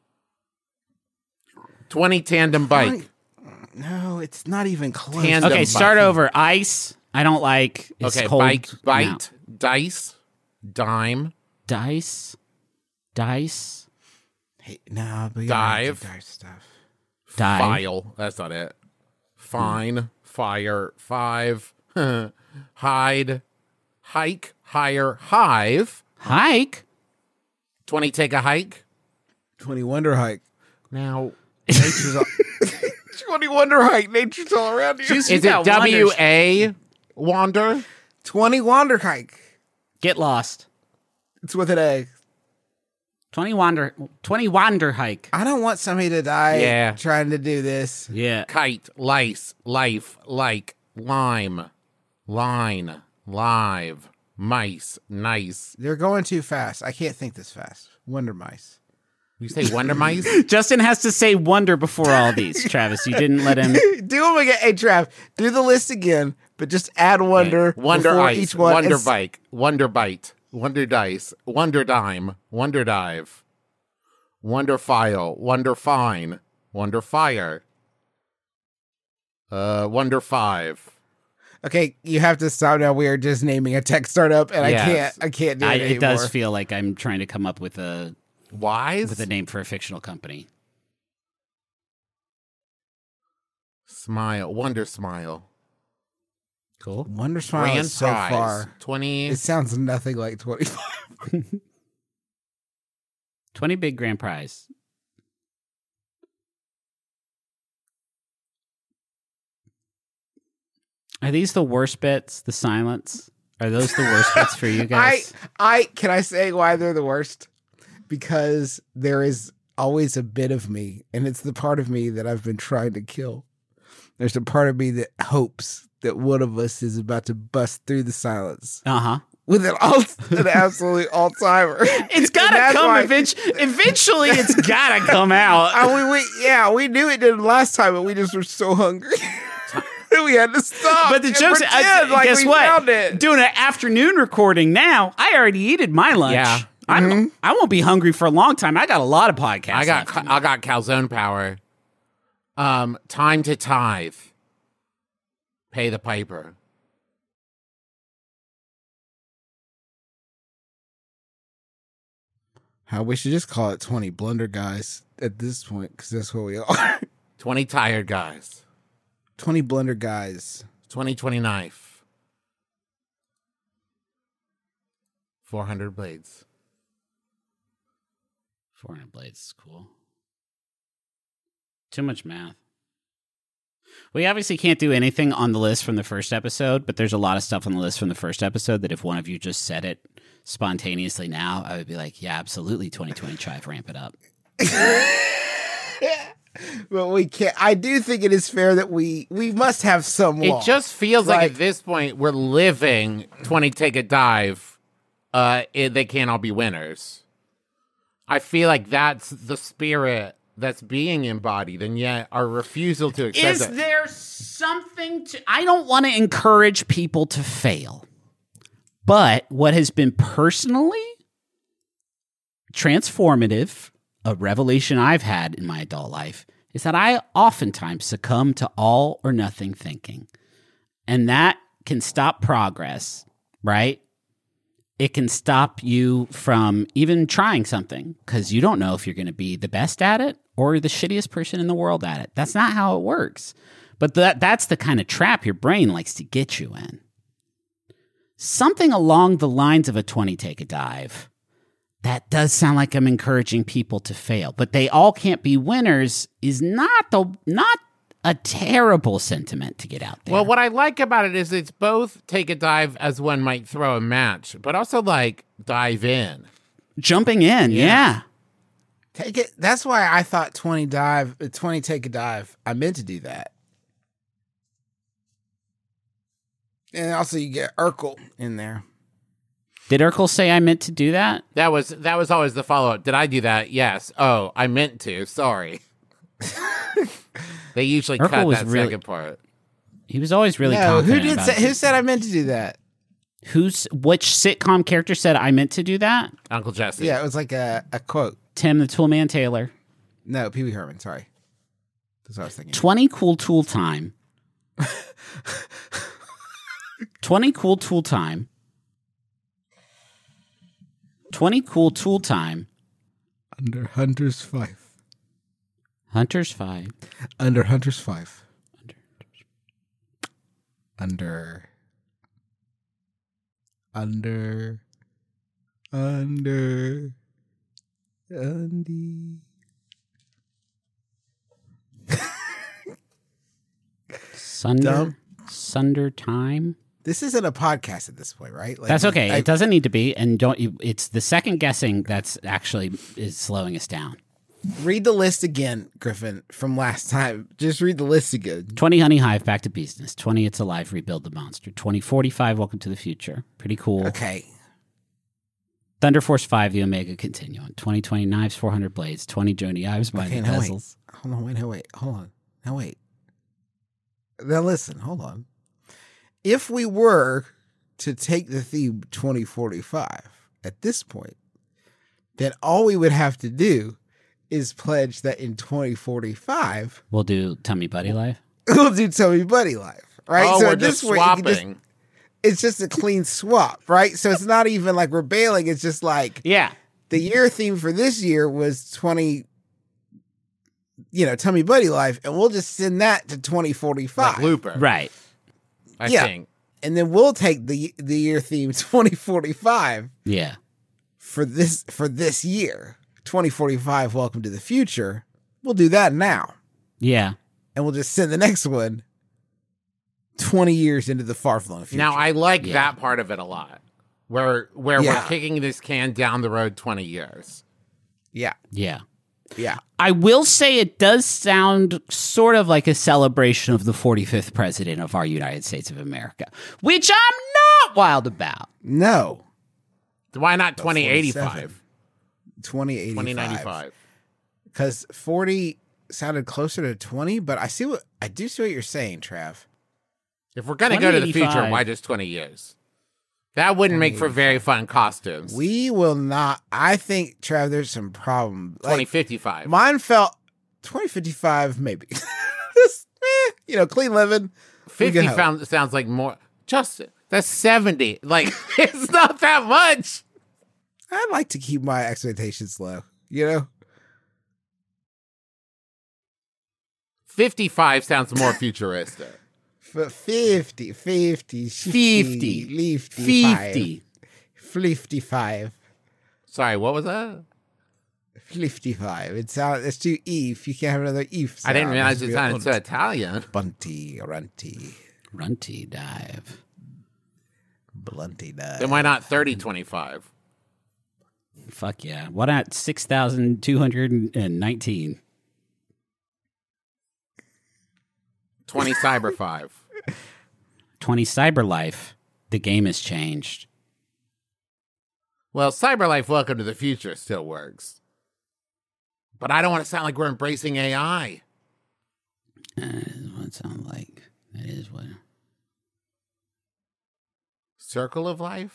twenty tandem bike. No, it's not even close. Tandem Okay, bike. start over. Ice. I don't like. It's Okay, cold. bike, now. bite, dice, dime, Dice. Dice. Hey, no, but you Dive. don't have to dive stuff. Dive. file. That's not it. Fine, fire, five, hide, hike, hire, hive. Hike. twenty take a hike. twenty Wonder Hike. Now, Nature's all. twenty Wonder Hike. Nature's all around you. is it W A wander? twenty Wander Hike. Get lost. It's with an A. twenty wander. twenty wander hike. I don't want somebody to die Yeah. trying to do this. Yeah. Kite, lice, life, like, lime, line, live, mice, nice. They're going too fast. I can't think this fast. Wonder Mice. You say wonder mice? Justin has to say wonder before all these, Travis. You didn't let him. Do them again. Hey, Trav, do the list again, but just add Wonder. Wonder before ice, each one. wonder and s- bike, wonder bite, wonder dice, wonder dime, wonder dive, wonder file, wonder fine, wonder fire, uh, wonder five. Okay, you have to stop now. We are just naming a tech startup, and Yes. I can't. I can't do I, it it anymore. does feel like I'm trying to come up with a Wise, with a name for a fictional company. smile, wonder smile, Cool. Wonder Smile grand is so prize, far. twenty. It sounds nothing like twenty-five. twenty big grand prize. Are these the worst bits? The silence? Are those the worst bits for you I, guys? I can I say why they're the worst? Because there is always a bit of me, and it's the part of me that I've been trying to kill. There's a part of me that hopes that one of us is about to bust through the silence Uh huh. with an alt, an absolute all timer. It's gotta come eventually. Eventually, it's gotta come out. I, we, we, yeah, we knew it did last time, but we just were so hungry. We had to stop. But the and joke's, pretend I, like guess we what? found it. Doing an afternoon recording now. I already eated my lunch. Yeah. I'm, I won't be hungry for a long time. I got a lot of podcasts. I got left. I got calzone power. Um, time to tithe. Pay the piper. How we should just call it twenty blunder guys at this point, because that's what we are. Twenty tired guys. twenty blunder guys. Twenty twenty knife. Four hundred blades. four hundred blades is cool. Too much math. We obviously can't do anything on the list from the first episode, but there's a lot of stuff on the list from the first episode that if one of you just said it spontaneously now, I would be like, yeah, absolutely, twenty twenty-five, ramp it up. But we can't. I do think it is fair that we we must have some law. It just feels like, Like- at this point we're living twenty take a dive. Uh, it, they can't all be winners. I feel like that's the spirit that's being embodied, and yet our refusal to accept Is it. there something to. I don't want to encourage people to fail, but what has been personally transformative, a revelation I've had in my adult life, is that I oftentimes succumb to all or nothing thinking. And that can stop progress, right? It can stop you from even trying something because you don't know if you're going to be the best at it or the shittiest person in the world at it. That's not how it works. But that that's the kind of trap your brain likes to get you in. Something along the lines of a twenty take a dive. That does sound like I'm encouraging people to fail, but they all can't be winners is not the not a terrible sentiment to get out there. Well, what I like about it is it's both take a dive as one might throw a match, but also like dive in. Jumping in, yeah. take it. That's why I thought twenty dive, uh, twenty take a dive. I meant to do that. And also, you get Urkel in there. Did Urkel say I meant to do that? That was that was always the follow up. Did I do that? Yes. Oh, I meant to. Sorry. They usually Urkel cut was that really- second part. He was always really No, who confident did about say, it. who said I meant to do that? Who's which sitcom character said I meant to do that? Uncle Jesse. Yeah, it was like a, a quote. Tim the Toolman Taylor. No, Pee Wee Herman. Sorry, that's what I was thinking. twenty cool tool time. twenty cool tool time. twenty cool tool time. Under Hunter's Five. Hunter's Five. Under Hunter's Five. Under. Under. Under. Undy. Sunder. Dumb. Sunder time. This isn't a podcast at this point, right? Like, That's okay. I- it doesn't need to be, and don't. You, it's the second guessing that's actually is slowing us down. Read the list again, Griffin, from last time. Just read the list again. twenty Honey Hive, Back to Business. twenty It's Alive, Rebuild the Monster. twenty forty-five Welcome to the Future. Pretty cool. Okay. Thunder Force five, The Omega Continuum. twenty twenty Knives, four hundred Blades. twenty Joni Ives, Mighty Okay, now wait. Bezels. Hold on, wait, no, wait. Hold on. Now wait. Now listen, hold on. If we were to take the theme twenty forty-five at this point, then all we would have to do is pledge that in twenty forty-five We'll do Tummy Buddy Life. we'll do Toby Buddy Life, right? Oh, so we're at this just point, you can swapping. just- it's just a clean swap, right? So it's not even like we're bailing. It's just like Yeah. the year theme for this year was twenty, you know, Tummy Buddy Life, and we'll just send that to twenty forty-five. Like Looper. Right. I Yeah. think. And then we'll take the the year theme twenty forty-five Yeah. for this for this year. twenty forty-five Welcome to the Future. We'll do that now. Yeah. And we'll just send the next one twenty years into the far-flung future. Now I like Yeah. that part of it a lot. Where where Yeah. we're kicking this can down the road twenty years. yeah. Yeah. Yeah. I will say it does sound sort of like a celebration of the forty-fifth president of our United States of America, which I'm not wild about. No. Why not twenty eighty-five? twenty eighty-five. twenty ninety-five. Because forty sounded closer to twenty, but I see what I do see what you're saying, Trav. If we're gonna go to the future, twenty eighty-five. why just twenty years? That wouldn't make for very fun costumes. We will not. I think, Trav, there's some problem. Like, twenty fifty-five. mine felt twenty fifty-five, maybe. Just, eh, you know, clean living. We fifty can hope. found, sounds like more. Just that's seventy. Like it's not that much. I'd like to keep my expectations low, you know? fifty-five sounds more futuristic. For fifty, fifty, Fifty. fifty, fifty. fifty-five. Sorry, what was that? fifty-five. It sounds, it's too Eve. You can't have another Eve sound. I didn't realize It's it sounded so real- Italian. Bunty, runty, Runty dive. blunty Then dive. why not thirty twenty-five? Fuck yeah. What at six thousand two hundred nineteen? twenty Cyber five. twenty Cyber Life. The game has changed. Well, CyberLife Welcome to the Future still works. But I don't want to sound like we're embracing A I. Uh, what it sounds like. That is what. Circle of Life?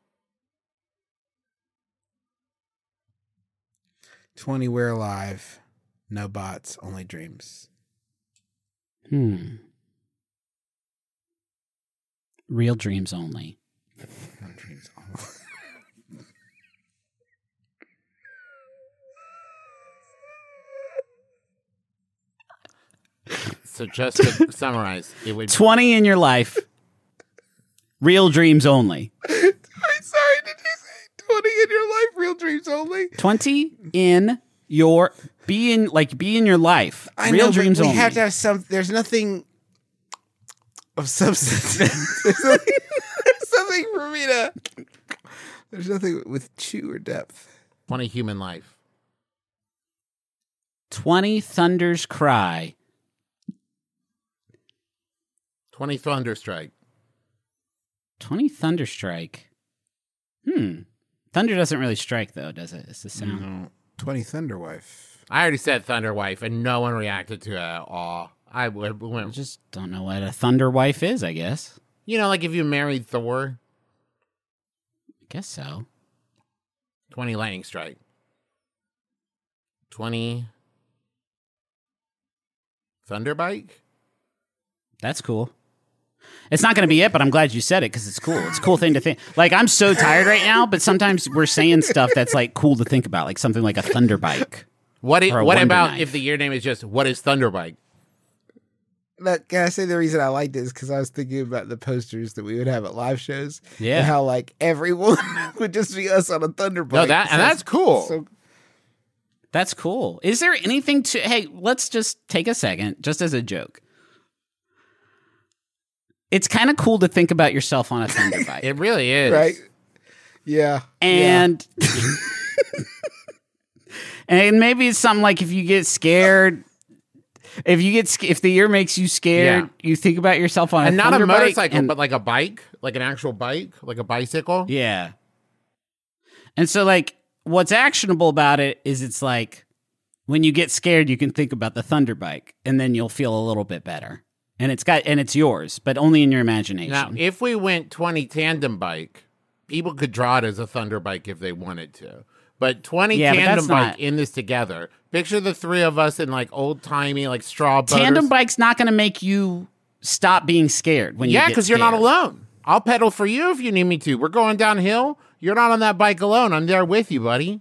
twenty, we're alive. No bots, only dreams. Hmm. Real dreams only. No dreams only. So just to summarize, it would twenty in your life. Real dreams only. Wait, sorry, did you say twenty in your life, real dreams only? twenty in your be in like be in your life. I Real know, dreams but we only. have to have some. There's nothing of substance. there's, nothing, there's something for me to. There's nothing with chew or depth. twenty Human Life. twenty Thunder's Cry. twenty Thunderstrike. twenty Thunderstrike. Hmm. Thunder doesn't really strike, though, does it? It's the sound. Mm-hmm. twenty Thunderwife. I already said Thunderwife, and no one reacted to it at all. I would I went, just don't know what a thunder wife is, I guess. you know, like if you married Thor, I guess so. twenty Lightning Strike. twenty Thunderbike? That's cool. It's not going to be it, but I'm glad you said it because it's cool. It's a cool thing to think. Like, I'm so tired right now, but sometimes we're saying stuff that's, like, cool to think about, like something like a thunder bike. What, i- Or a what Wonder about Knife. if the year name is just, what is Thunderbike? Look, can I say the reason I liked it is because I was thinking about the posters that we would have at live shows. Yeah. And how, like, everyone would just be us on a Thunderbike. No, that and that's cool. So, That's cool. Is there anything to... Hey, let's just take a second, just as a joke. It's kind of cool to think about yourself on a thunder bike. It really is. right? Yeah. And... and maybe it's something like if you get scared... If you get sc- if the year makes you scared, Yeah. you think about yourself on And a not a thunder bike motorcycle, and- but like a bike, like an actual bike, like a bicycle. Yeah. And so, like, what's actionable about it is it's like when you get scared, you can think about the thunder bike, and then you'll feel a little bit better. And it's got and it's yours, but only in your imagination. Now, if we went twenty Tandem Bike, people could draw it as a Thunder Bike if they wanted to. But twenty Yeah, but Tandem that's Bike not- in this together. Picture the three of us in like old timey like straw boaters. Tandem bike's not going to make you stop being scared when you Yeah, get because you're not scared. alone. I'll pedal for you if you need me to. We're going downhill. You're not on that bike alone. I'm there with you, buddy.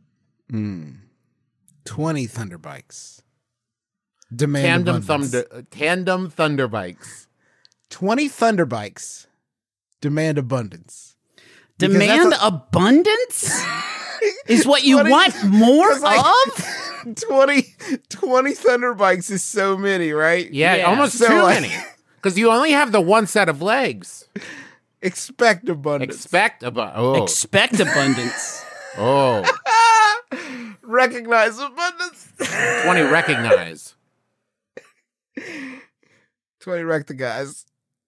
twenty Thunderbikes. Demand Tandem abundance. thunder, uh, tandem Thunder Bikes. twenty Thunderbikes. Demand abundance. Because Demand that's a- abundance is what you twenty want more It's like- of? twenty, twenty Thunderbikes is so many, right? Yeah, Yeah. almost So, too like- many. Because you only have the one set of legs. Expect abundance. Expect about oh Expect abundance. oh Recognize abundance. twenty recognize. twenty wreck the guys.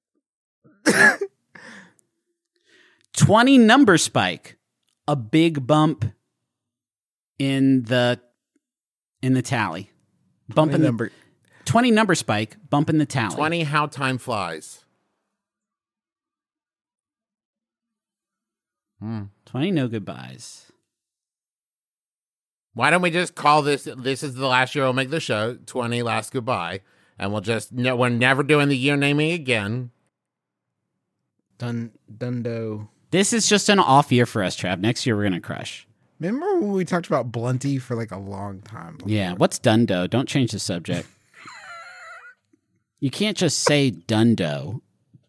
twenty number spike, a big bump in the in the tally. Bump in number. the twenty number spike, bump in the tally. twenty how time flies. twenty no goodbyes. Why don't we just call this this is the last year we'll make the show, twenty last goodbye, and we'll just no we're never doing the year naming again. Dun Dundo. This is just an off year for us, Trav. Next year we're gonna crush. Remember when we talked about Blunty for like a long time? before? Yeah. What's Dundo? Don't change the subject. You can't just say Dundo.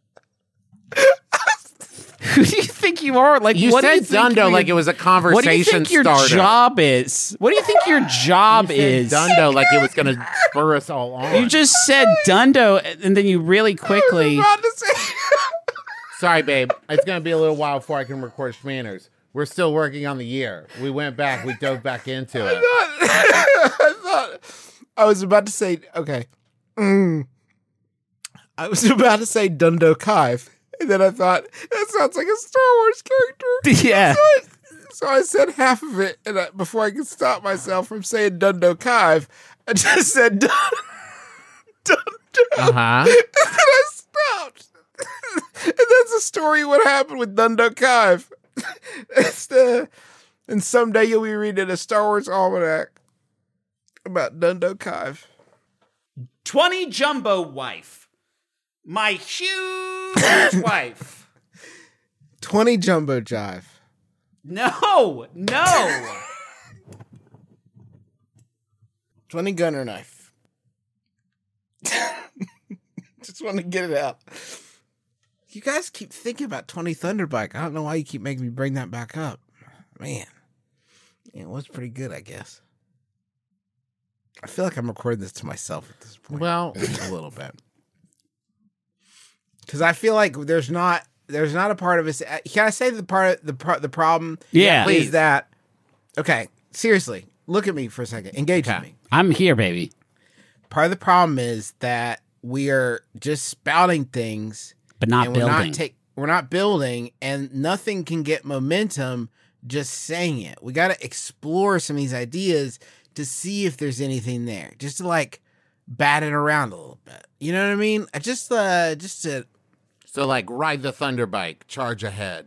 Who do you think you are? Like, You what do said you think Dundo we- like it was a conversation What do you think your starter. job is? What do you think your job You said is? Dundo like it was gonna spur us all on. You just said Dundo, and then you really quickly. I was about to say. Sorry, babe. It's gonna be a little while before I can record Schmanners. We're still working on the year. We went back. We dove back into it. I thought I was about to say okay. Mm. I was about to say Dundo Kive, and then I thought that sounds like a Star Wars character. Yeah. So I, so I said half of it, and I, before I could stop myself from saying Dundo Kive, I just said Dun- Dundo, Uh huh. and then I stopped. And that's the story. What happened with Dundo Kive? It's the, and someday you'll be reading a Star Wars almanac about Dundo Kive. twenty jumbo wife. My huge wife. twenty Jumbo Jive. No, no. twenty Gunner Knife. Just want to get it out. You guys keep thinking about twenty Thunderbike. I don't know why you keep making me bring that back up. Man. It was pretty good, I guess. I feel like I'm recording this to myself at this point. Well, A little bit. Because I feel like there's not there's not a part of us. Can I say the part the part the problem? Yeah. is Please. that okay? Seriously, look at me for a second. Engage Okay. with me. I'm here, baby. Part of the problem is that we are just spouting things, But not and we're building. not take we're not building, and nothing can get momentum just saying it. We got to explore some of these ideas to see if there's anything there, just to like bat it around a little bit. You know what I mean? I just, uh, just to. So, like, ride the thunder bike, charge ahead.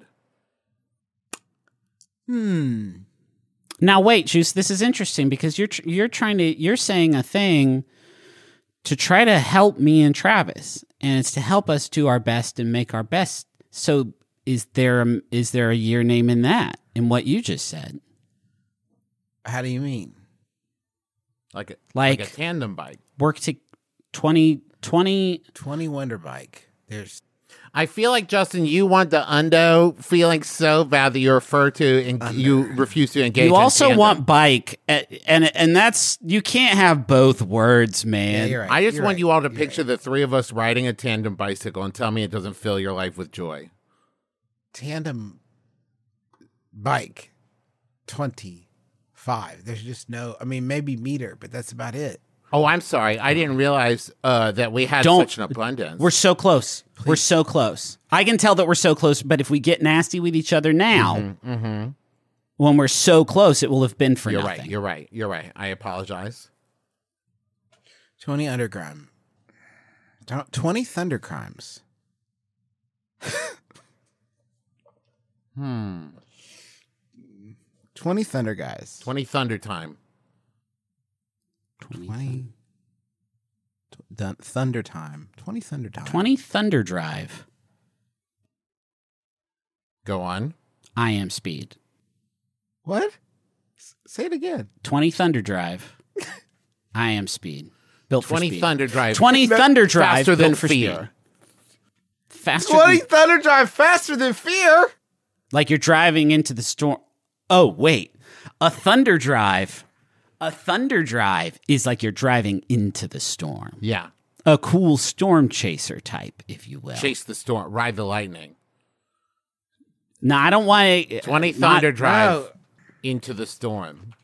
Hmm. Now wait, Juice, this is interesting because you're tr- you're trying to you're saying a thing to try to help me and Travis, and it's to help us do our best and make our best. So is there a, is there a year name in that in what you just said? How do you mean? Like a, Like- like a tandem bike. Work to twenty twenty. twenty Wonder Bike. There's. I feel like, Justin, you want the undo feeling so bad that you refer to and you refuse to engage You in also tandem. want bike, and, and and that's you can't have both words, Yeah, man. you're right. I just You're want right. you all to You're picture right. the three of us riding a tandem bicycle and tell me it doesn't fill your life with joy. Tandem bike twenty-five. There's just no, I mean, maybe meter, but that's about it. Oh, I'm sorry. I didn't realize uh, that we had Don't- such an abundance. We're so close. We're so close. I can tell that we're so close, but if we get nasty with each other now, mm-hmm. when we're so close, it will have been for You're nothing. right. You're right. You're right. I apologize. twenty Underground. Don't- twenty Thunder Crimes. Hmm. twenty Thunder Guys. twenty Thunder Time. twenty. Th- Dun- Thunder Time. twenty Thunder Time. twenty Thunder Drive. Go on. I am Speed. What? S- Say it again. twenty Thunder Drive. I am Speed. Built for twenty speed. Thunder Drive. twenty Thunder Drive. Faster than built for fear. speed. Faster twenty than, Thunder Drive faster than fear. like you're driving into the storm. Oh, wait. A Thunder Drive. A Thunder Drive is like you're driving into the storm. Yeah. A cool storm chaser type, if you will. Chase the storm. Ride the lightning. No, I don't want to. twenty Thunder Drive No. into the storm.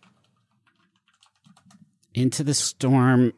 Into the storm.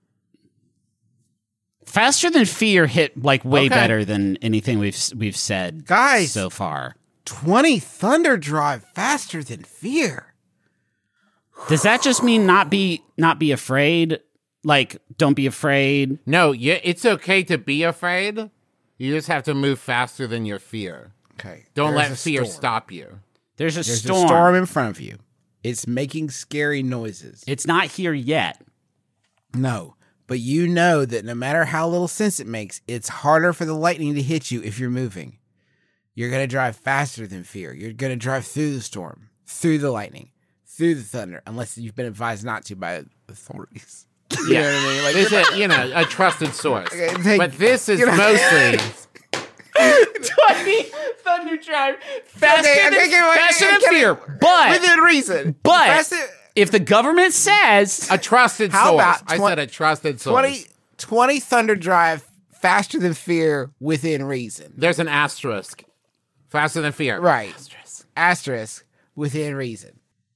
Faster than fear hit like way Okay. better than anything we've we've said Guys. so far. twenty Thunder Drive faster than fear. Does that just mean not be not be afraid? Like, don't be afraid. No, you, it's okay to be afraid. You just have to move faster than your fear. Okay. Don't there's let a fear storm. stop you. There's a There's storm. a storm in front of you. It's making scary noises. It's not here yet. No, but you know that no matter how little sense it makes, it's harder for the lightning to hit you if you're moving. You're going to drive faster than fear. You're going to drive through the storm, through the lightning, through the thunder, unless you've been advised not to by authorities. You know what I mean? Like, This is, you know, a trusted source. Okay, take- But this is you know- mostly twenty Thunder Drive faster Okay, than, okay, okay, wait, faster okay, than okay. fear. But within reason. but Faster- if the government says a trusted How source. about I twen- said a trusted source. twenty, twenty Thunder Drive faster than fear within reason. There's an asterisk. Faster than fear. Right. Asterisk. Asterisk within reason.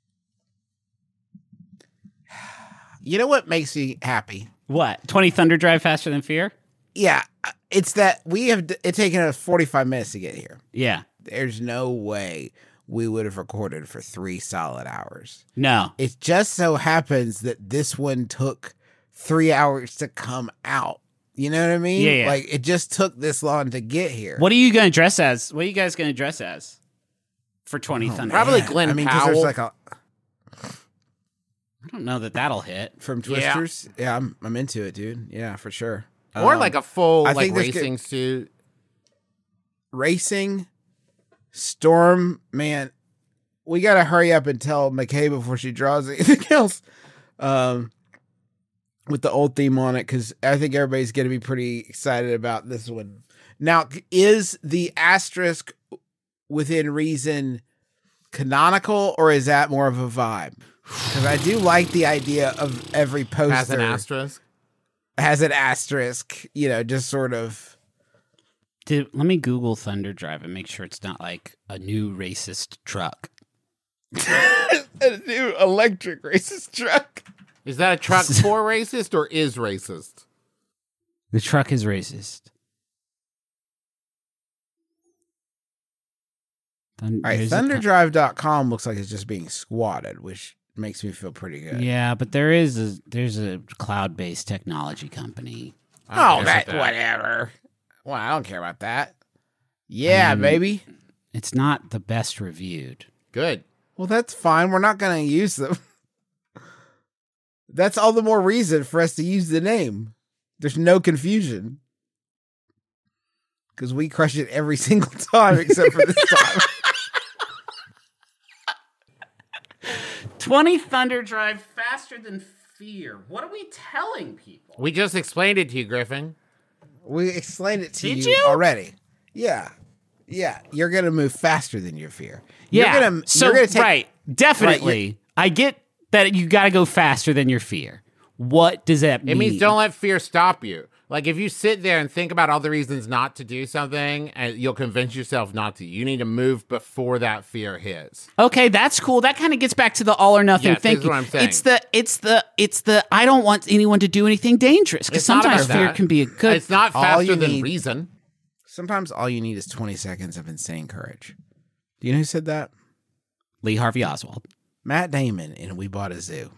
You know what makes me happy? what? twenty Thunder Drive faster than fear? Yeah, it's that we have it's taken us forty-five minutes to get here. Yeah. There's no way we would have recorded for three solid hours. No. It just so happens that this one took three hours to come out. You know what I mean? Yeah, yeah. Like it just took this long to get here. What are you going to dress as? What are you guys going to dress as for twenty Thunder? Probably Man, Glenn I mean, 'cause Powell. there's like a I don't know that that'll hit. from Yeah. Twisters. Yeah, I'm I'm into it, dude. Yeah, for sure. or Um, like a full I like think this could- racing suit. racing storm, man. We gotta hurry up and tell McKay before she draws anything else. Um, with the old theme on it, because I think everybody's gonna be pretty excited about this one. Now, is the asterisk within reason canonical, or is that more of a vibe? Because I do like the idea of every poster Has an asterisk. has an asterisk. You know, just sort of. Did, let me Google Thunder Drive and make sure it's not like a new racist truck. A new electric racist truck. Is that a truck for racist or is racist? The truck is racist. Thun- All right, there's a thunder co- drive dot com looks like it's just being squatted, which makes me feel pretty good. Yeah, but there is a there's a cloud-based technology company. Oh, I that, don't care about whatever. Well, I don't care about that. Yeah, Um, baby. It's not the best reviewed. Good. Well, that's fine. We're not going to use them. That's all the more reason for us to use the name. There's no confusion. Because we crush it every single time except for this time. twenty Thunder Drive faster than fear. What are we telling people? We just explained it to you, Griffin. We explained it to Did you, you? already. Yeah. Yeah. You're going to move faster than your fear. Yeah. You're gonna, so you're gonna take, right, definitely. Right, I get that you got to go faster than your fear. What does that mean? It means don't let fear stop you. Like if you sit there and think about all the reasons not to do something, and you'll convince yourself not to. You need to move before that fear hits. Okay, that's cool. That kind of gets back to the all or nothing Yes, this is thinking. what I'm saying. It's the it's the it's the I don't want anyone to do anything dangerous because It's not sometimes about fear that. can be a good. It's not All faster you than need- reason. Sometimes all you need is twenty seconds of insane courage. Do you know who said that? Lee Harvey Oswald. Matt Damon in We Bought a Zoo.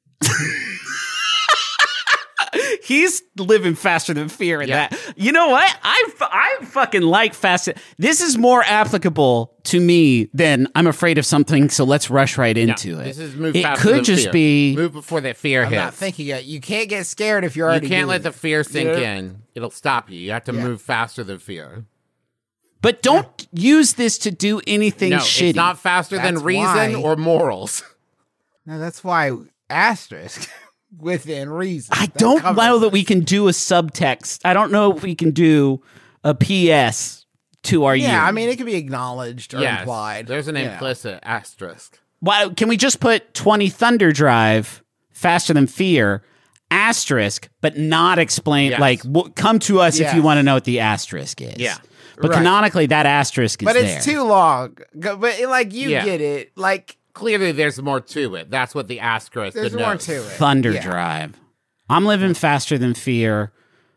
He's living faster than fear in Yeah. that. You know what? I, f- I fucking like fast. This is more applicable to me than I'm afraid of something, so let's rush right No, into it. This is move it faster could than just fear. be move before that fear I'm hits. not thinking it. You can't get scared if you're you already can't doing let the it. fear sink know? in. It'll stop you. You have to Yeah. move faster than fear. But don't use this to do anything No, shitty. it's not faster That's than reason why- or morals. No, that's why asterisk within reason. I That don't covers know that it. we can do a subtext. I don't know if we can do a P S to our Yeah, year. I mean, it can be acknowledged or Yes, implied. there's an you know. implicit asterisk. Why can we just put twenty Thunder Drive faster than fear asterisk, but not explain Yes. like w- come to us if Yes. you want to know what the asterisk is. Yeah. But Right. canonically, that asterisk is But there. it's too long. Go- But like you Yeah. get it. Like Clearly, there's more to it. That's what the asterisk there's more denotes. to it. Thunder Yeah. Drive. I'm living faster than fear.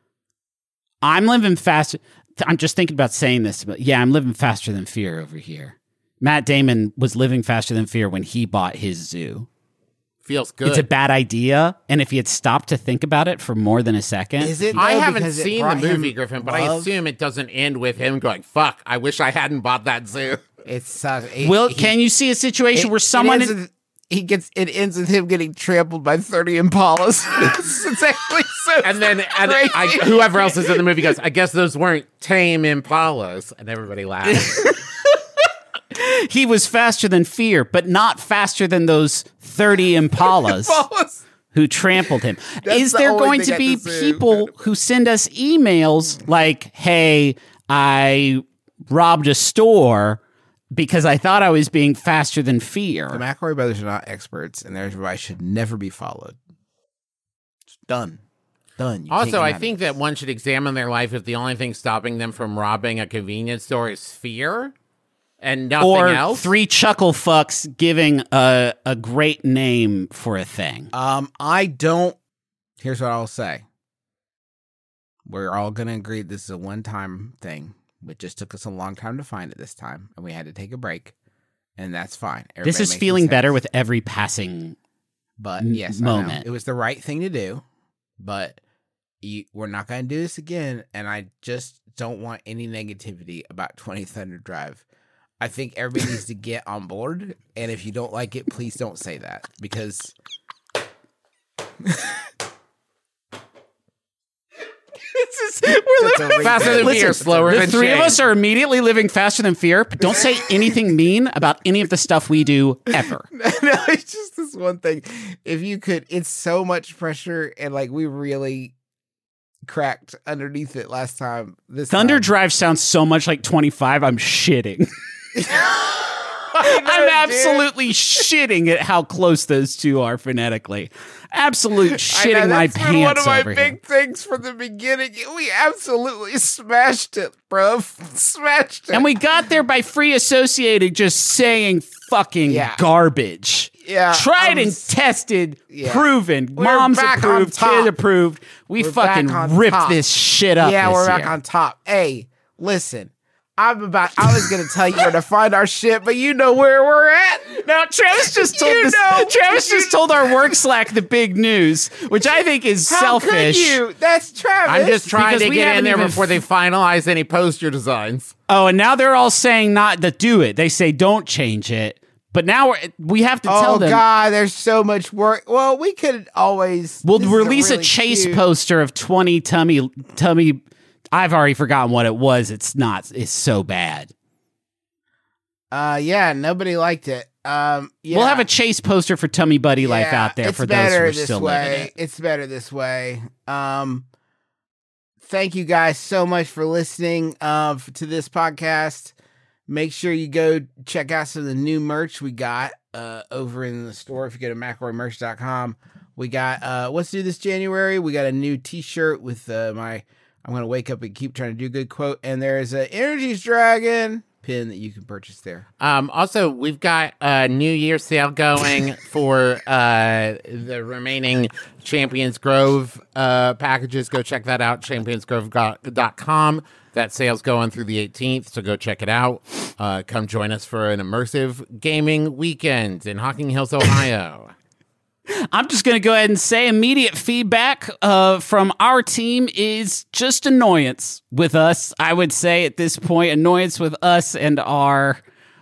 I'm living faster. I'm just thinking about saying this, but yeah, I'm living faster than fear over here. Matt Damon was living faster than fear when he bought his zoo. Feels good. It's a bad idea, and if he had stopped to think about it for more than a second, Is it? I though, haven't because it seen the brought him movie, Griffin, but I love? assume it doesn't end with him going, fuck, I wish I hadn't bought that zoo. It's uh, it, Will, he- can you see a situation it- where it someone ends with- he gets it ends with him getting trampled by thirty impalas. it's, it's actually so And then and crazy. I, whoever else is in the movie goes, I guess those weren't tame impalas. And everybody laughs. he was faster than fear, but not faster than those thirty impalas Impalas. who trampled him? That's Is the there only going thing to at be the zoo. people who send us emails like, hey, I robbed a store because I thought I was being faster than fear? The McElroy brothers are not experts, and their advice should never be followed. It's done. Done. You can't Also, get I mad at think this. that one should examine their life if the only thing stopping them from robbing a convenience store is fear and nothing Or else. three chuckle fucks giving a, a great name for a thing. Um, I don't. Here's what I'll say. We're all going to agree this is a one-time thing. It just took us a long time to find it this time, and we had to take a break, and that's fine. This Everybody is makes feeling mistakes. better with every passing. But m- yes, I know. moment. It was the right thing to do, but you, we're not going to do this again, and I just don't want any negativity about twenty Thunder Drive. I think everybody needs to get on board, and if you don't like it, please don't say that, because This is, we're That's a living re- Faster than Listen, fear, slower the than three of change. us are immediately living faster than fear, but don't say anything mean about any of the stuff we do ever. no, it's just this one thing. If you could, it's so much pressure, and like we really cracked underneath it last time. This Thunder time. Drive sounds so much like twenty-five. I'm shitting. I know, I'm dude. absolutely shitting at how close those two are phonetically. Absolute I know, shitting my that's been one pants of my over big here. things from the beginning. We absolutely smashed it, bro. Smashed it. And we got there by free associated just saying fucking Yeah. garbage. Yeah, Tried I'm and s- tested, Yeah. proven. We're Mom's back on approved, top. kid approved. We We're fucking back on ripped top. this shit up. Yeah, this we're back year. on top. Hey, listen, I'm about. I was gonna tell you where to find our shit, but you know where we're at. Now, Travis just told You this, know. Travis just told our work Slack the big news, which I think is How selfish. could you? That's Travis. I'm just trying Because to we get in haven't there even before they finalize any poster designs. Oh, and now they're all saying not to do it. They say don't change it. But now we're, we have to tell Oh them. God, there's so much work. Well, we could always. We'll this is release a, really chase cute- poster of twenty tummy tummy. I've already forgotten what it was. It's not. It's so bad. Uh, yeah, nobody liked it. Um, yeah. We'll have a chase poster for Tummy Buddy Life Yeah, out there it's for those who better are this still way. living it. It's better this way. Um, thank you guys so much for listening uh, f- to this podcast. Make sure you go check out some of the new merch we got uh, over in the store. If you go to McElroy merch dot com, we got uh, what's new this January. We got a new T-shirt with uh, my "I'm gonna wake up and keep trying to do good" quote, and there's an Energy's Dragon pin that you can purchase there. Um, also, we've got a New Year sale going for uh, the remaining Champions Grove uh, packages. Go check that out, champions grove dot com. That sale's going through the eighteenth, so go check it out. Uh, come join us for an immersive gaming weekend in Hocking Hills, Ohio. I'm just going to go ahead and say immediate feedback uh, from our team is just annoyance with us. I would say at this point, annoyance with us and our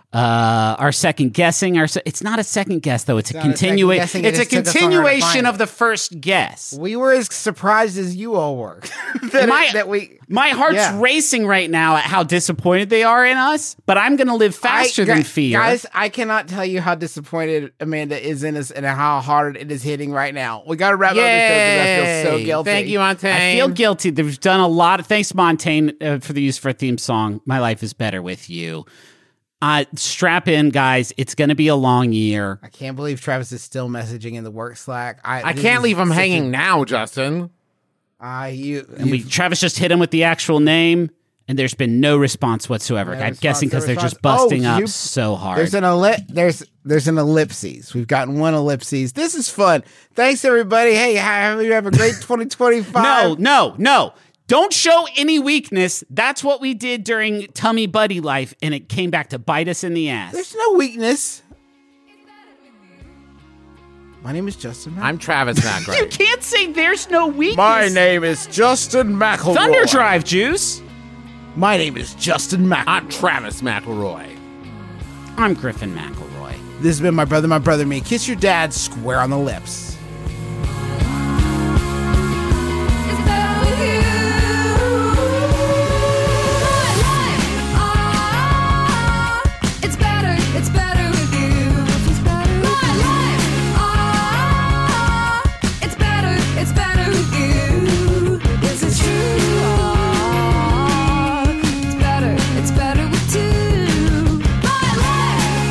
uh, our second guessing. Our se- it's not a second guess though. It's, a not a second continuation. guessing, it It's a just took us longer to continuation find of it. the first guess. We were as surprised as you all were that, My- it, that we. My heart's Yeah. racing right now at how disappointed they are in us, but I'm going to live faster I, than gu- fear. Guys, I cannot tell you how disappointed Amanda is in us and how hard it is hitting right now. We got to wrap up this show because I feel so Yay. guilty. Thank you, Montaigne. I feel guilty. They've done a lot of thanks, Montaigne, uh, for the use for a theme song. My life is better with you. Uh, strap in, guys. It's going to be a long year. I can't believe Travis is still messaging in the work Slack. I, I this can't is leave him such hanging a- now, Justin. Uh, you, And we you- Travis just hit him with the actual name, and there's been no response whatsoever. No I'm response, guessing no because they're just response. busting Oh, up you- so hard. There's an elli- there's there's an ellipses. We've gotten one ellipses. This is fun. Thanks everybody. Hey, have you have a great twenty twenty-five. No, no, no. Don't show any weakness. That's what we did during Tummy Buddy Life, and it came back to bite us in the ass. There's no weakness. My name is Justin. I'm Travis You McRae. can't say there's no weakness. name is Justin McElroy. Thunder Drive Juice. My name is Justin McElroy. I'm Travis McElroy. I'm Griffin McElroy. This has been My Brother, My Brother, Me. Kiss your dad square on the lips. It's better with you. My life, ah, it's better, it's better with you. My life, ah, it's better, it's better with you. This is true. Ah, it's better, it's better with two. My life,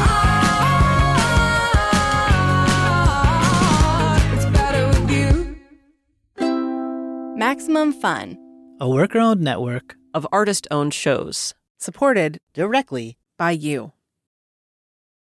ah, it's better with you. Maximum Fun. A worker-owned network of artist-owned shows. supported Directly by you.